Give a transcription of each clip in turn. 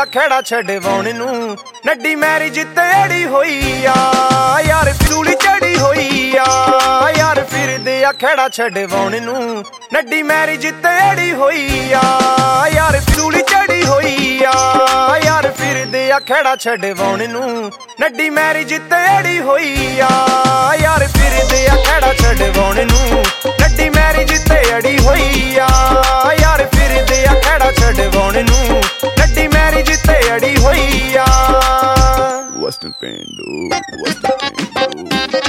ਖੜਾ ਛਡਵਾਉਣ ਨੂੰ ਨੱਡੀ ਮੈਰਿਜ ਤੇੜੀ ਹੋਈ ਆ ਯਾਰ ਫਿਰੂਲੀ ਚੜੀ ਹੋਈ ਆ ਯਾਰ ਫਿਰਦੇ ਆ ਖੜਾ ਛਡਵਾਉਣ ਨੂੰ ਨੱਡੀ ਮੈਰਿਜ ਤੇੜੀ ਹੋਈ ਆ ਯਾਰ ਫਿਰੂਲੀ ਚੜੀ ਹੋਈ ਆ ਯਾਰ ਫਿਰਦੇ ਆ ਖੜਾ ਛਡਵਾਉਣ ਨੂੰ ਨੱਡੀ ਮੈਰਿਜ ਤੇੜੀ ਹੋਈ ਆ ਯਾਰ ਫਿਰਦੇ ਆ ਖੜਾ ਛਡਵਾਉਣ ਨੂੰ ਨੱਡੀ ਮੈਰਿਜ ਤੇੜੀ ਹੋਈ ਆ ਯਾਰ ਫਿਰਦੇ ਆ ਖੜਾ ਛਡਵਾਉਣ ਨੂੰ ਨੱਡੀ ਮੈਰਿਜ ਤੇੜੀ ਹੋਈ ਆ Western Pendu, Western Pendu.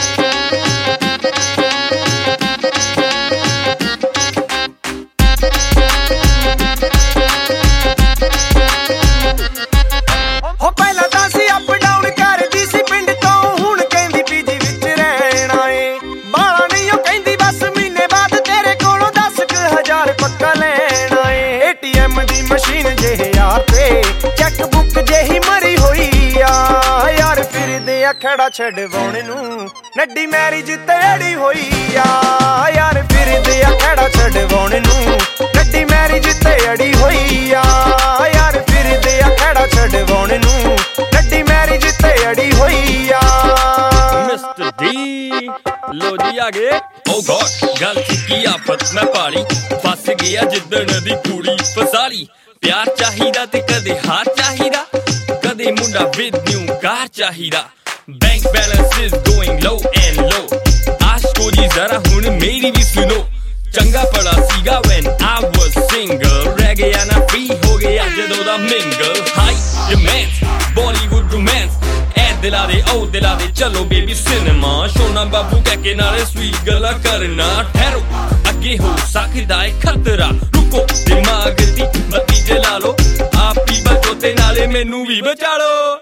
ਹੋ ਪਹਿਲਾਂ ਤਾਂ ਸੀ ਅਪ ਡਾਊਨ ਕਰਦੀ ਸੀ ਪਿੰਡ ਤੋਂ ਹੁਣ ਕਹਿੰਦੀ ਪੀਜੀ ਵਿੱਚ ਰਹਿਣਾ ਏ ਬਾਲਾ ਨਹੀਂ ਉਹ ਕਹਿੰਦੀ ਬਸ ਮਹੀਨੇ ਬਾਅਦ ਤੇਰੇ ਕੋਲੋਂ 10,000 ਪੱਕਾ ਲੈਣਾ ਏ ATM ਦੀ ਮਸ਼ੀਨ ਜਿਹੇ ਯਾਰ ਤੇ ਚੈੱਕ ਬੁੱਕ ਜਿਹੀ ਮਰੀ ਹੋਈ ਆ ਯਾਰ ਫਿਰਦੇ ਆ ਖੜਾ ਛਡਵਾਉਣ ਨੂੰ ਨੱਡੀ ਮੈਰਿਜ ਤੇੜੀ ਹੋਈ ਆ ਯਾਰ ਫਿਰਦੇ ਆ ਖੜਾ ਛਡਵਾਉਣ ਨੂੰ ਨੱਡੀ ਮੈਰਿਜ ਤੇੜੀ ਹੋਈ ਆ ਯਾਰ ਫਿਰਦੇ ਆ ਖੜਾ ਛਡਵਾਉਣ ਨੂੰ ਨੱਡੀ ਮੈਰਿਜ ਤੇੜੀ ਹੋਈ ਆ ਮਿਸਟਰ ਡੀ ਲੋ ਜੀ ਆ ਗਏ ਓ ਗॉड ਗੱਲ ਕੀ ਆਫਤ ਮੈਂ ਪਾਲੀ ਫਸ ਗਿਆ ਜਿੱਦਣ ਦੀ ਕੁੜੀ ਫਸਾਲੀ ਪਿਆਰ ਚਾਹੀਦਾ ਤੇ ਕਦੇ ਹਾਰ ਚਾਹੀਦਾ ਕਦੇ ਮੁੰਡਾ ਵਿਦ ਨਿਊ ਕਾਰ ਚਾਹੀਦਾ bank balance is going low and low ਆਸ਼ਕੋ ਜੀ ਜ਼ਰਾ ਹੁਣ ਮੇਰੀ ਵੀ ਸੁਣੋ ਚੰਗਾ ਪੜਾ ਸੀਗਾ when I was single ਰਹਿ ਗਿਆ ਨਾ ਫ੍ਰੀ ਹੋ ਗਿਆ ਜਦੋਂ ਦਾ mingle high demands Bollywood romance ਦਿਲਾ ਦੇ ਓ ਦਿਲਾ ਦੇ ਚਲੋ ਬੇਬੀ ਸਿਨੇਮਾ ਸ਼ੋਨਾ ਬਾਬੂ ਕਹਿ ਕੇ ਨਾਲੇ ਸਵੀਟ ਗੱਲਾਂ ਕਰਨਾ ਠਹਿਰੋ ਅੱਗੇ ਹੋ ਸਕਦਾ ਏ ਖਤਰਾ ਰੁਕੋ ਦਿਮਾਗ ਦੀ ਬੱਤੀ ਜਲਾ ਲੋ ਆਪ ਹੀ ਬਚੋ ਤੇ ਨਾਲੇ ਮੈਨੂੰ ਵੀ ਬਚਾ ਲੋ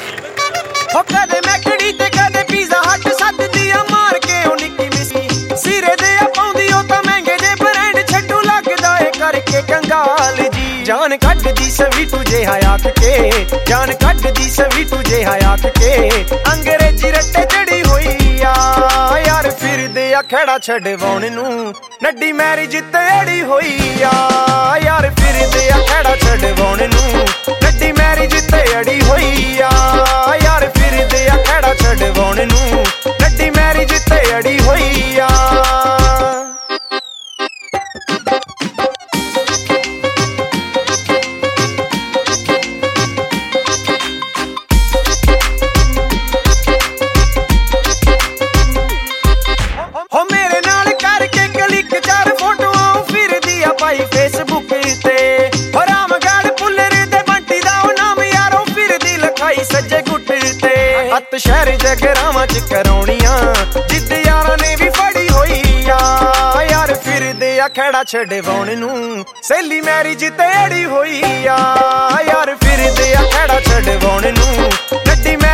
ਹੋ ਕਦੇ ਮੈਕੜੀ ਤੇ ਕਦੇ ਪੀਜ਼ਾ ਹੱਟ ਸੱਦਦੀ ਆ ਮਾਰ ਕੇ ਉਹ ਨਿੱਕੀ ਮਿਸੀ ਸਿਰੇ ਦੇ ਆ ਪਾਉਂਦੀ ਉਹ ਤਾਂ ਮਹਿੰਗੇ ਜੇ ਬ੍ਰਾਂਡ ਛੱਡੂ ਲੱਗਦਾ ਏ ਕਰਕੇ ਕੰਗਾਲ ਜੀ ਜਾਨ ਕੱਢਦੀ ਸਵੀ ਤੁਝੇ ਹਯਾਤ ਕੇ ਜਾਨ ਕੱਢਦੀ ਸਵੀ ਤੁਝੇ ਹਯਾਤ ਕੇ ਅੰਗਰੇਜ਼ੀ ਰੱਟੇ ਚੜੀ ਹੋਈ ਆ ਯਾਰ ਫਿਰਦੇ ਆ ਖੜਾ ਛਡਵਾਉਣ ਨੂੰ ਨੱਡੀ ਮੈਰਿਜ ਤੇੜੀ ਹੋਈ ਆ ਯਾਰ ਫਿਰਦੇ ਆ ਖੜਾ ਛਡਵਾਉਣ ਨੂੰ ਨੱਡੀ ਮੈਰਿਜ ਤੇੜੀ ਹੋਈ ਆ ਯਾਰ ਫਿਰਦੇ ਆ ਖੜਾ ਛਡਵਾਉਣ ਨੂੰ ਨੱਡੀ ਮੈਰਿਜ ਤੇੜੀ ਹੋਈ ਆ ਹੋ ਮੇਰੇ ਨਾਲ ਕਰਕੇ ਕਲਿੱਕ 4 ਫੋਟੋਆਂ ਫਿਰਦੀ ਆ ਭਾਈ ਫੇਸਬੁੱਕ ਤੇ ਹਰਾਮਗੜ ਪੁੱਲਰ ਤੇ ਬੰਟੀ ਦਾ ਉਹ ਨਾਮ ਯਾਰੋ ਫਿਰਦੀ ਲਖਾਈ ਸੱਜੇ ਗੁੱਟ ਤੇ ਹੱਥ ਸ਼ਹਿਰ ਜਗਰਾਵਾਂ ਚ ਕਰਾਉਣੀਆਂ ਜਿੱਦ ਯਾਰਾਂ ਨੇ ਵੀ ਫੜੀ ਹੋਈ ਆ ਯਾਰ ਫਿਰਦੇ ਆ ਖੜਾ ਛਡਵਾਉਣ ਨੂੰ ਸਹੇਲੀ ਮੈਰਿਜ ਤੇੜੀ ਹੋਈ ਆ ਯਾਰ ਫਿਰਦੇ ਆ ਖੜਾ ਛਡਵਾਉਣ ਨੂੰ ਨੱਡੀ